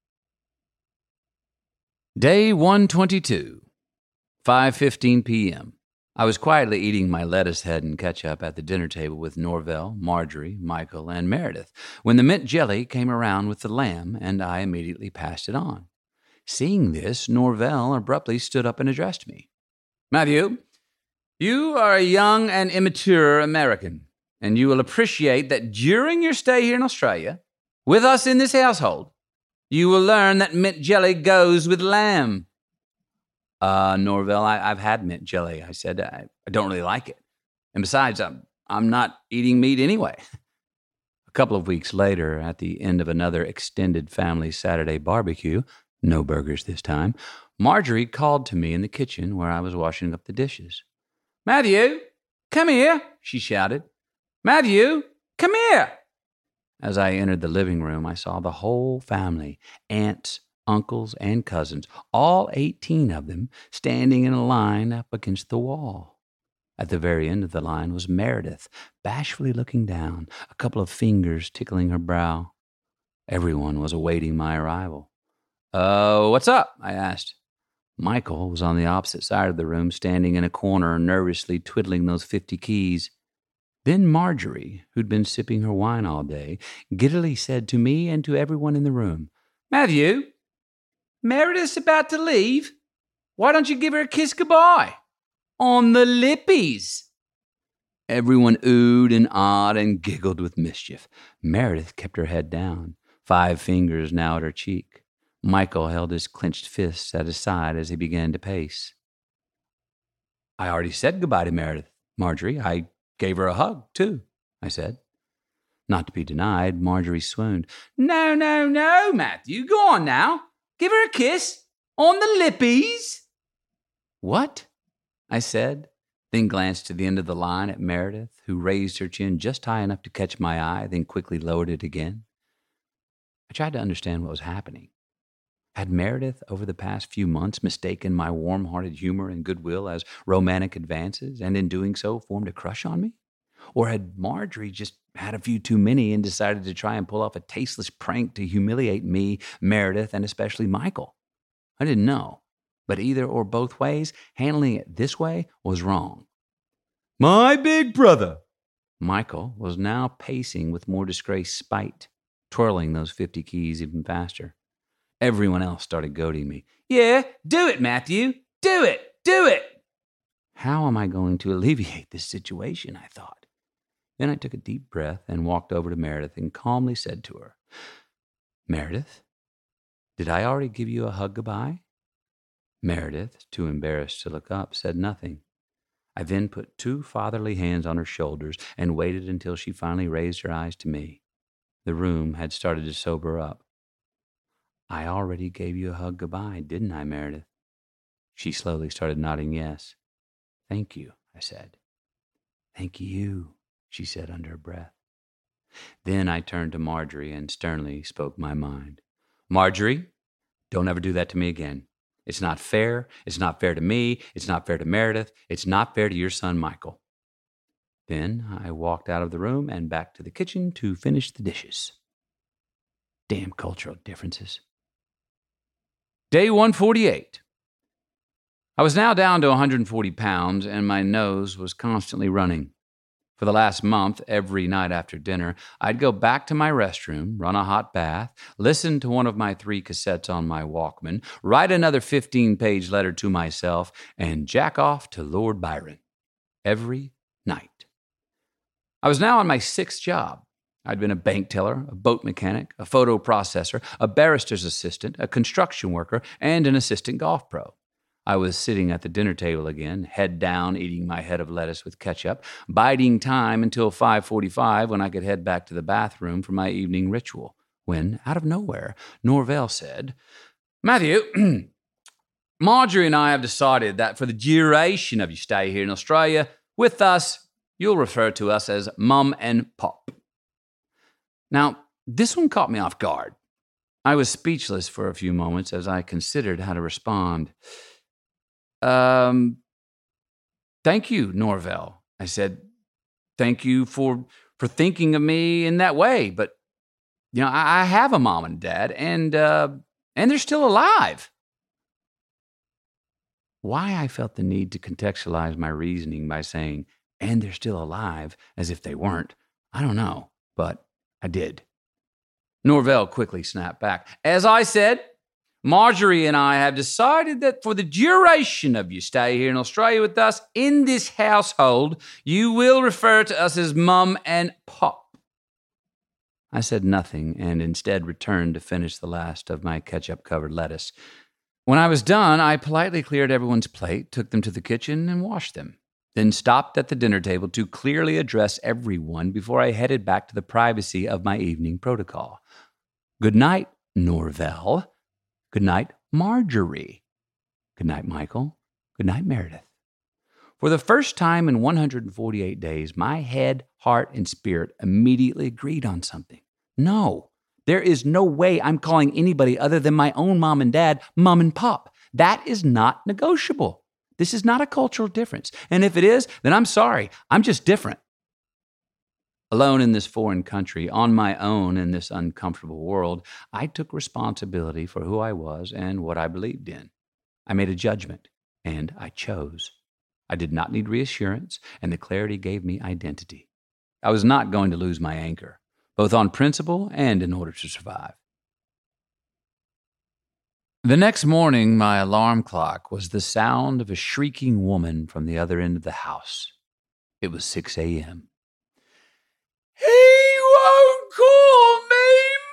Day one twenty-two, five fifteen p.m. I was quietly eating my lettuce head and ketchup at the dinner table with Norvell, Marjorie, Michael, and Meredith when the mint jelly came around with the lamb, and I immediately passed it on. Seeing this, Norvell abruptly stood up and addressed me. Matthew, you are a young and immature American, and you will appreciate that during your stay here in Australia, with us in this household, you will learn that mint jelly goes with lamb. Uh, Norvell, I, I've had mint jelly. I said, I, I don't really like it. And besides, I'm, I'm not eating meat anyway. A couple of weeks later, at the end of another extended family Saturday barbecue, no burgers this time, Marjorie called to me in the kitchen where I was washing up the dishes. Matthew, come here, she shouted. Matthew, come here. As I entered the living room, I saw the whole family, aunts, uncles, and cousins, all eighteen of them, standing in a line up against the wall. At the very end of the line was Meredith, bashfully looking down, a couple of fingers tickling her brow. Everyone was awaiting my arrival. Uh, what's up? I asked. Michael was on the opposite side of the room, standing in a corner, nervously twiddling those fifty keys. Then Marjorie, who'd been sipping her wine all day, giddily said to me and to everyone in the room, Matthew, Meredith's about to leave. Why don't you give her a kiss goodbye? On the lippies. Everyone oohed and awed and giggled with mischief. Meredith kept her head down, five fingers now at her cheek. Michael held his clenched fists at his side as he began to pace. I already said goodbye to Meredith, Marjorie. I gave her a hug, too, I said. Not to be denied, Marjorie swooned. No, no, no, Matthew, go on now. Give her a kiss on the lippies. What? I said, then glanced to the end of the line at Meredith, who raised her chin just high enough to catch my eye, then quickly lowered it again. I tried to understand what was happening. Had Meredith, over the past few months, mistaken my warm-hearted humor and goodwill as romantic advances, and in doing so formed a crush on me? Or had Marjorie just had a few too many and decided to try and pull off a tasteless prank to humiliate me, Meredith, and especially Michael? I didn't know. But either or both ways, handling it this way was wrong. "My big brother!" Michael was now pacing with more disgraced spite, twirling those fifty keys even faster. Everyone else started goading me. "Yeah, do it, Matthew! Do it! Do it!" How am I going to alleviate this situation, I thought. Then I took a deep breath and walked over to Meredith and calmly said to her, "Meredith, did I already give you a hug goodbye?" Meredith, too embarrassed to look up, said nothing. I then put two fatherly hands on her shoulders and waited until she finally raised her eyes to me. The room had started to sober up. "I already gave you a hug goodbye, didn't I, Meredith?" She slowly started nodding yes. "Thank you," I said. "Thank you," she said under her breath. Then I turned to Marjorie and sternly spoke my mind. "Marjorie, don't ever do that to me again. It's not fair. It's not fair to me. It's not fair to Meredith. It's not fair to your son, Michael." Then I walked out of the room and back to the kitchen to finish the dishes. Damn cultural differences. Day one forty-eight. I was now down to one hundred forty pounds, and my nose was constantly running. For the last month, every night after dinner, I'd go back to my restroom, run a hot bath, listen to one of my three cassettes on my Walkman, write another fifteen-page letter to myself, and jack off to Lord Byron. Every night. I was now on my sixth job. I'd been a bank teller, a boat mechanic, a photo processor, a barrister's assistant, a construction worker, and an assistant golf pro. I was sitting at the dinner table again, head down, eating my head of lettuce with ketchup, biding time until five forty-five when I could head back to the bathroom for my evening ritual, when, out of nowhere, Norvell said, "Matthew, Marjorie and I have decided that for the duration of your stay here in Australia with us, you'll refer to us as Mum and Pop." Now, this one caught me off guard. I was speechless for a few moments as I considered how to respond. Um, thank you, Norvell, I said. "Thank you for for thinking of me in that way, but, you know, I, I have a mom and dad, and, uh, and they're still alive." Why I felt the need to contextualize my reasoning by saying, "and they're still alive," as if they weren't, I don't know, but I did. Norvell quickly snapped back. "As I said, Marjorie and I have decided that for the duration of your stay here in Australia with us, in this household, you will refer to us as Mum and Pop." I said nothing and instead returned to finish the last of my ketchup-covered lettuce. When I was done, I politely cleared everyone's plate, took them to the kitchen, and washed them, then stopped at the dinner table to clearly address everyone before I headed back to the privacy of my evening protocol. "Good night, Norvell. Good night, Marjorie. Good night, Michael. Good night, Meredith." For the first time in one hundred forty-eight days, my head, heart, and spirit immediately agreed on something. No, there is no way I'm calling anybody other than my own mom and dad Mum and Pop. That is not negotiable. This is not a cultural difference. And if it is, then I'm sorry. I'm just different. Alone in this foreign country, on my own in this uncomfortable world, I took responsibility for who I was and what I believed in. I made a judgment, and I chose. I did not need reassurance, and the clarity gave me identity. I was not going to lose my anchor, both on principle and in order to survive. The next morning, my alarm clock was the sound of a shrieking woman from the other end of the house. It was six a.m. "He won't call me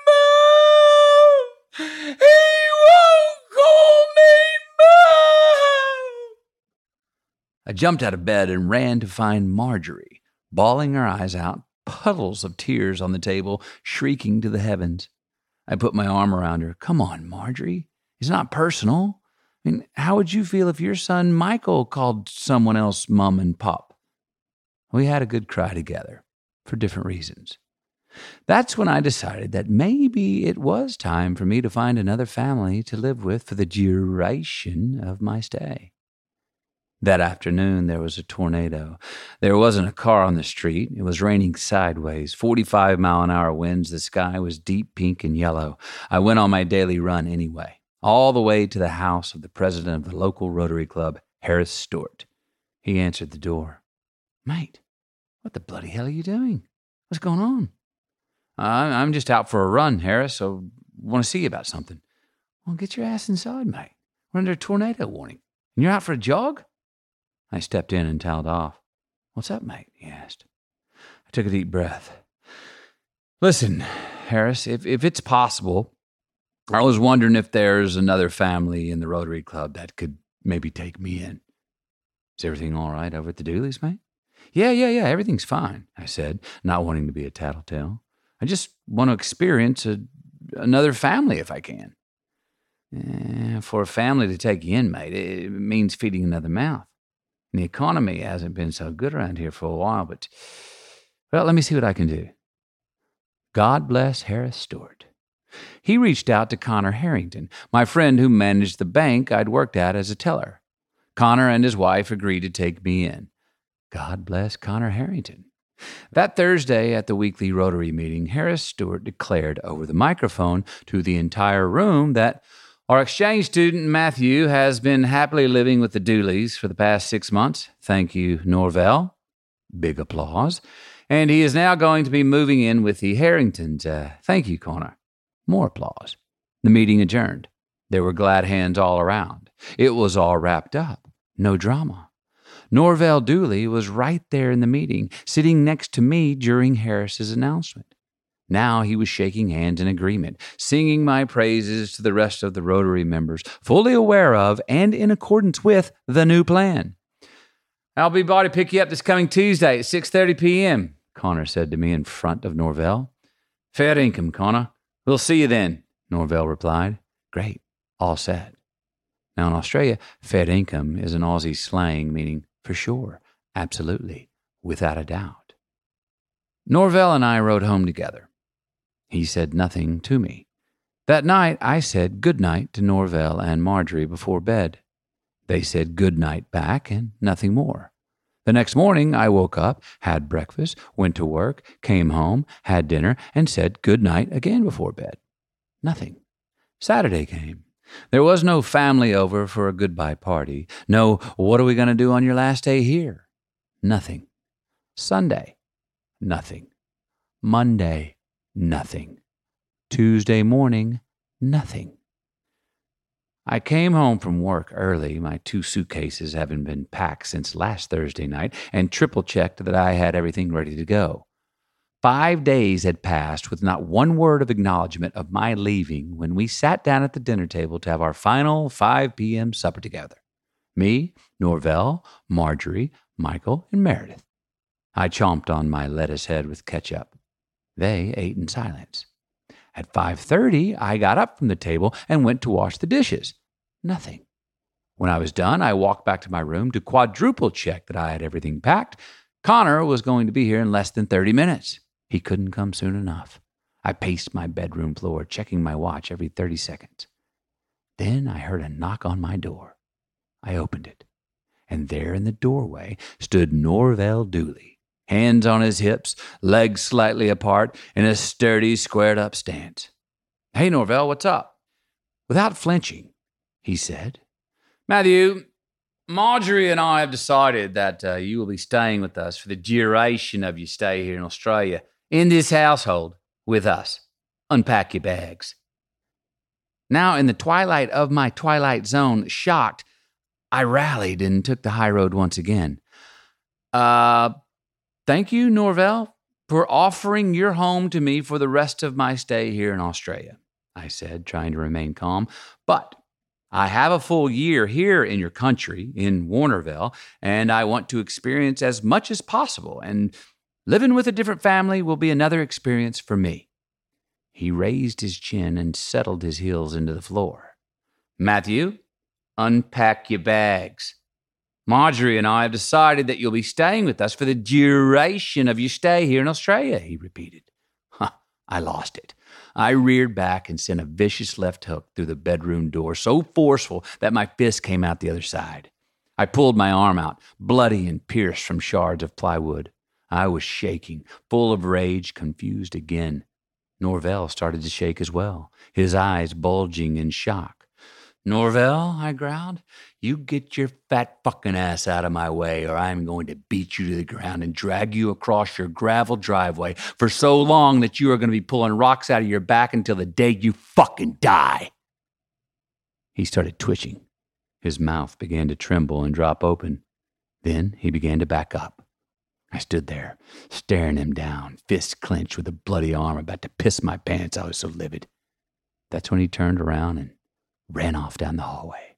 Mom! He won't call me Mom!" I jumped out of bed and ran to find Marjorie, bawling her eyes out, puddles of tears on the table, shrieking to the heavens. I put my arm around her. "Come on, Marjorie. It's not personal. I mean, how would you feel if your son Michael called someone else mom and pop? We had a good cry together for different reasons. That's when I decided that maybe it was time for me to find another family to live with for the duration of my stay. That afternoon, there was a tornado. There wasn't a car on the street. It was raining sideways, forty-five mile an hour winds. The sky was deep pink and yellow. I went on my daily run anyway, all the way to the house of the president of the local Rotary Club, Harris Stewart. He answered the door. "Mate, what the bloody hell are you doing? What's going on?" I'm just out for a run, Harris, so want to see you about something." "Well, get your ass inside, mate. We're under a tornado warning. And you're out for a jog?" I stepped in and toweled off. "What's up, mate?" he asked. I took a deep breath. "Listen, Harris, if, if it's possible, I was wondering if there's another family in the Rotary Club that could maybe take me in." "Is everything all right over at the Dooleys, mate?" Yeah, yeah, yeah, everything's fine," I said, not wanting to be a tattletale. "I just want to experience a, another family if I can." Eh, for a family to take you in, mate, it means feeding another mouth. And the economy hasn't been so good around here for a while, but, well, let me see what I can do. God bless Harris Stewart. He reached out to Connor Harrington, my friend who managed the bank I'd worked at as a teller. Connor and his wife agreed to take me in. God bless Connor Harrington. That Thursday at the weekly Rotary meeting, Harris Stewart declared over the microphone to the entire room that our exchange student, Matthew, has been happily living with the Dooleys for the past six months. Thank you, Norvell. Big applause. And he is now going to be moving in with the Harringtons. Uh, thank you, Connor. More applause. The meeting adjourned. There were glad hands all around. It was all wrapped up. No drama. Norvell Dooley was right there in the meeting, sitting next to me during Harris's announcement. Now he was shaking hands in agreement, singing my praises to the rest of the Rotary members, fully aware of and in accordance with the new plan. "I'll be by to pick you up this coming Tuesday at six thirty p.m., Connor said to me in front of Norvell. "Fair income, Connor. We'll see you then," Norvell replied. "Great. All set." Now in Australia, fair income is an Aussie slang meaning for sure, absolutely, without a doubt. Norvell and I rode home together. He said nothing to me. That night, I said good night to Norvell and Marjorie before bed. They said good night back and nothing more. The next morning, I woke up, had breakfast, went to work, came home, had dinner, and said good night again before bed. Nothing. Saturday came. There was no family over for a goodbye party. No, what are we going to do on your last day here? Nothing. Sunday, nothing. Monday, nothing. Tuesday morning, nothing. I came home from work early, my two suitcases having been packed since last Thursday night, and triple-checked that I had everything ready to go. Five days had passed with not one word of acknowledgement of my leaving when we sat down at the dinner table to have our final five p.m. supper together. Me, Norvell, Marjorie, Michael, and Meredith. I chomped on my lettuce head with ketchup. They ate in silence. At five thirty, I got up from the table and went to wash the dishes. Nothing. When I was done, I walked back to my room to quadruple check that I had everything packed. Connor was going to be here in less than thirty minutes. He couldn't come soon enough. I paced my bedroom floor, checking my watch every thirty seconds. Then I heard a knock on my door. I opened it, and there in the doorway stood Norvell Dooley, hands on his hips, legs slightly apart, in a sturdy, squared-up stance. "Hey, Norvell, what's up?" Without flinching, he said, "Matthew, Marjorie and I have decided that uh, you will be staying with us for the duration of your stay here in Australia, in this household, with us. Unpack your bags." Now, in the twilight of my twilight zone, shocked, I rallied and took the high road once again. Uh, thank you, Norvell, for offering your home to me for the rest of my stay here in Australia, I said, trying to remain calm. But I have a full year here in your country, in Warnerville, and I want to experience as much as possible, and living with a different family will be another experience for me. He raised his chin and settled his heels into the floor. "Matthew, Unpack your bags. Marjorie and I have decided that you'll be staying with us for the duration of your stay here in Australia, he repeated. Huh, I lost it. I reared back and sent a vicious left hook through the bedroom door, so forceful that my fist came out the other side. I pulled my arm out, bloody and pierced from shards of plywood. I was shaking, full of rage, confused again. Norvell started to shake as well, his eyes bulging in shock. Norvell, I growled, you get your fat fucking ass out of my way or I'm going to beat you to the ground and drag you across your gravel driveway for so long that you are going to be pulling rocks out of your back until the day you fucking die. He started twitching. His mouth began to tremble and drop open. Then he began to back up. I stood there, staring him down, fists clenched with a bloody arm, about to piss my pants. I was so livid. That's when he turned around and ran off down the hallway.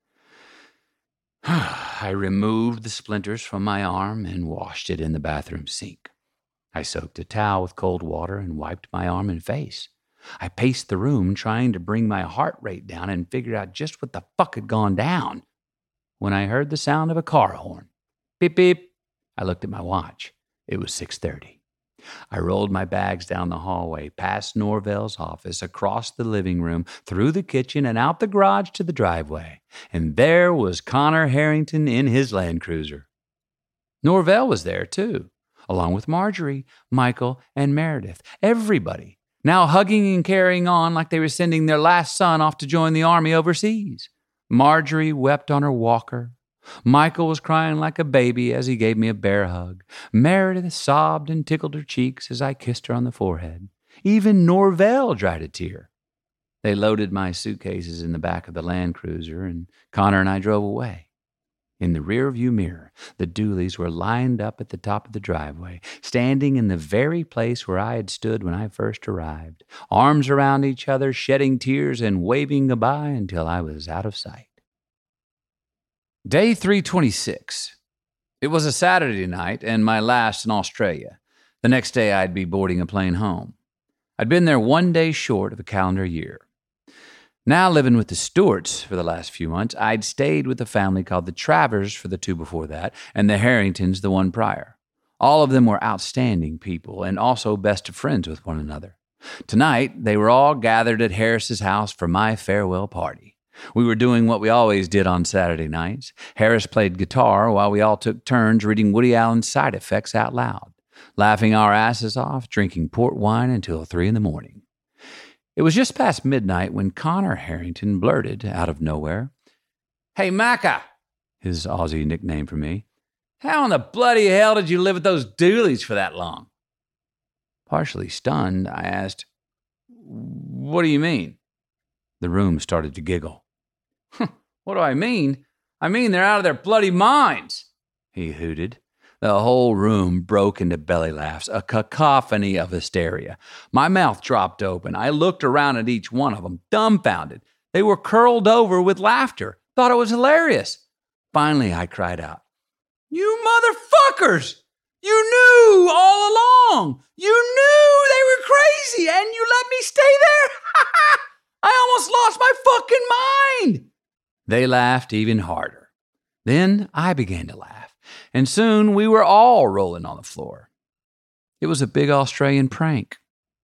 I removed the splinters from my arm and washed it in the bathroom sink. I soaked a towel with cold water and wiped my arm and face. I paced the room trying to bring my heart rate down and figured out just what the fuck had gone down when I heard the sound of a car horn. Beep, beep. I looked at my watch. It was six thirty. I rolled my bags down the hallway, past Norvell's office, across the living room, through the kitchen, and out the garage to the driveway. And there was Connor Harrington in his Land Cruiser. Norvell was there, too, along with Marjorie, Michael, and Meredith. Everybody, now hugging and carrying on like they were sending their last son off to join the army overseas. Marjorie wept on her walker. Michael was crying like a baby as he gave me a bear hug. Meredith sobbed and tickled her cheeks as I kissed her on the forehead. Even Norvell dried a tear. They loaded my suitcases in the back of the Land Cruiser, and Connor and I drove away. In the rearview mirror, the Dooleys were lined up at the top of the driveway, standing in the very place where I had stood when I first arrived, arms around each other, shedding tears and waving goodbye until I was out of sight. Day three twenty-six. It was a Saturday night and my last in Australia. The next day I'd be boarding a plane home. I'd been there one day short of a calendar year. Now living with the Stewarts for the last few months, I'd stayed with a family called the Travers for the two before that, and the Harringtons the one prior. All of them were outstanding people and also best of friends with one another. Tonight, they were all gathered at Harris's house for my farewell party. We were doing what we always did on Saturday nights. Harris played guitar while we all took turns reading Woody Allen's Side Effects out loud, laughing our asses off, drinking port wine until three in the morning. It was just past midnight when Connor Harrington blurted out of nowhere, "Hey, Macca," his Aussie nickname for me, "how in the bloody hell did you live with those Dooleys for that long?" Partially stunned, I asked, "What do you mean?" The room started to giggle. "What do I mean? I mean they're out of their bloody minds," he hooted. The whole room broke into belly laughs, a cacophony of hysteria. My mouth dropped open. I looked around at each one of them, dumbfounded. They were curled over with laughter, thought it was hilarious. Finally, I cried out, "You motherfuckers! You knew all along! You knew they were crazy, and you let me stay there? I almost lost my fucking mind!" They laughed even harder. Then I began to laugh, and soon we were all rolling on the floor. It was a big Australian prank.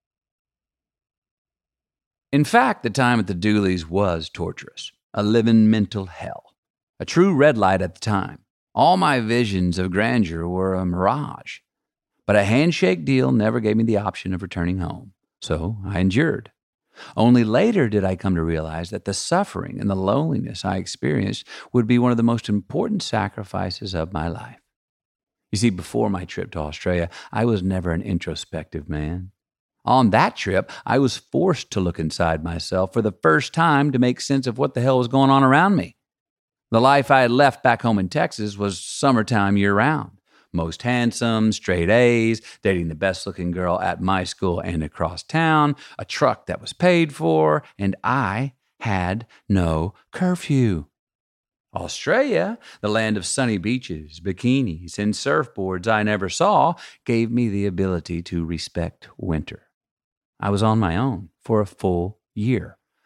In fact, the time at the Dooleys was torturous, a living mental hell, a true red light at the time. All my visions of grandeur were a mirage. But a handshake deal never gave me the option of returning home, so I endured. Only later did I come to realize that the suffering and the loneliness I experienced would be one of the most important sacrifices of my life. You see, before my trip to Australia, I was never an introspective man. On that trip, I was forced to look inside myself for the first time to make sense of what the hell was going on around me. The life I had left back home in Texas was summertime year-round. Most handsome, straight A's, dating the best-looking girl at my school and across town, a truck that was paid for, and I had no curfew. Australia, the land of sunny beaches, bikinis, and surfboards I never saw, gave me the ability to respect winter. I was on my own for a full year.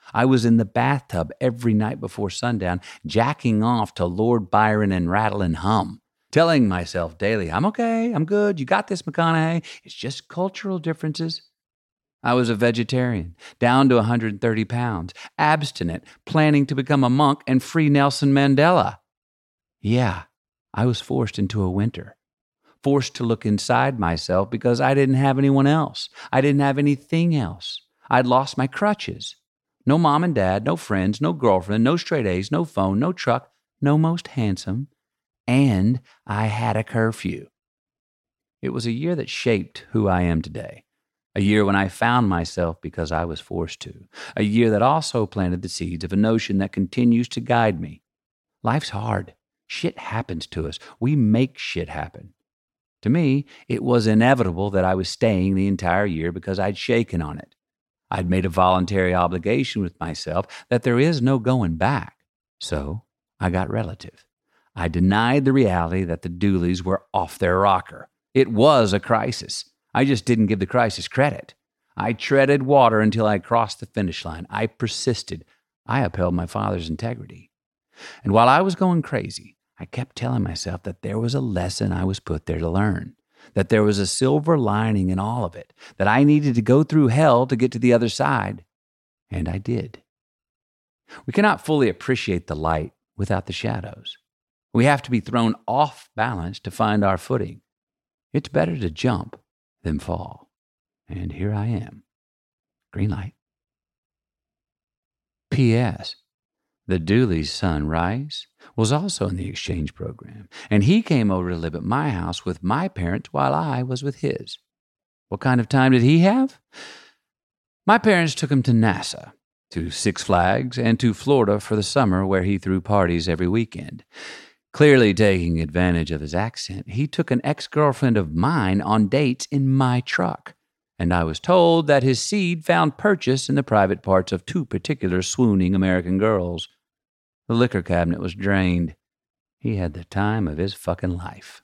I was in the bathtub every night before sundown, jacking off to Lord Byron and Rattle and Hum, telling myself daily, I'm okay, I'm good, you got this, McConaughey. It's just cultural differences. I was a vegetarian, down to one hundred thirty pounds, abstinent, planning to become a monk and free Nelson Mandela. Yeah, I was forced into a winter, forced to look inside myself because I didn't have anyone else. I didn't have anything else. I'd lost my crutches. No mom and dad, no friends, no girlfriend, no straight A's, no phone, no truck, no most handsome. And I had a curfew. It was a year that shaped who I am today. A year when I found myself because I was forced to. A year that also planted the seeds of a notion that continues to guide me. Life's hard. Shit happens to us. We make shit happen. To me, it was inevitable that I was staying the entire year because I'd shaken on it. I'd made a voluntary obligation with myself that there is no going back. So I got relative. I denied the reality that the Dooleys were off their rocker. It was a crisis. I just didn't give the crisis credit. I treaded water until I crossed the finish line. I persisted. I upheld my father's integrity. And while I was going crazy, I kept telling myself that there was a lesson I was put there to learn, that there was a silver lining in all of it, that I needed to go through hell to get to the other side. And I did. We cannot fully appreciate the light without the shadows. We have to be thrown off balance to find our footing. It's better to jump than fall. And here I am. Green light. P S. The Dooley's son, Rice, was also in the exchange program, and he came over to live at my house with my parents while I was with his. What kind of time did he have? My parents took him to NASA, to Six Flags, and to Florida for the summer, where he threw parties every weekend. Clearly taking advantage of his accent, he took an ex-girlfriend of mine on dates in my truck, and I was told that his seed found purchase in the private parts of two particular swooning American girls. The liquor cabinet was drained. He had the time of his fucking life.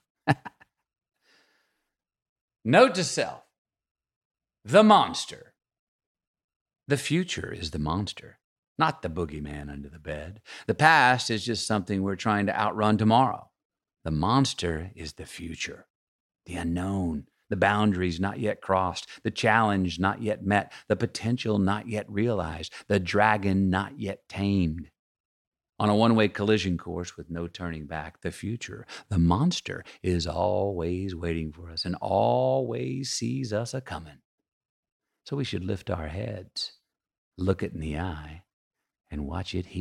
Note to self. The monster. The future is the monster, not the boogeyman under the bed. The past is just something we're trying to outrun tomorrow. The monster is the future, the unknown, the boundaries not yet crossed, the challenge not yet met, the potential not yet realized, the dragon not yet tamed. On a one-way collision course with no turning back, the future, the monster, is always waiting for us and always sees us a-coming. So we should lift our heads, look it in the eye, and watch it heal.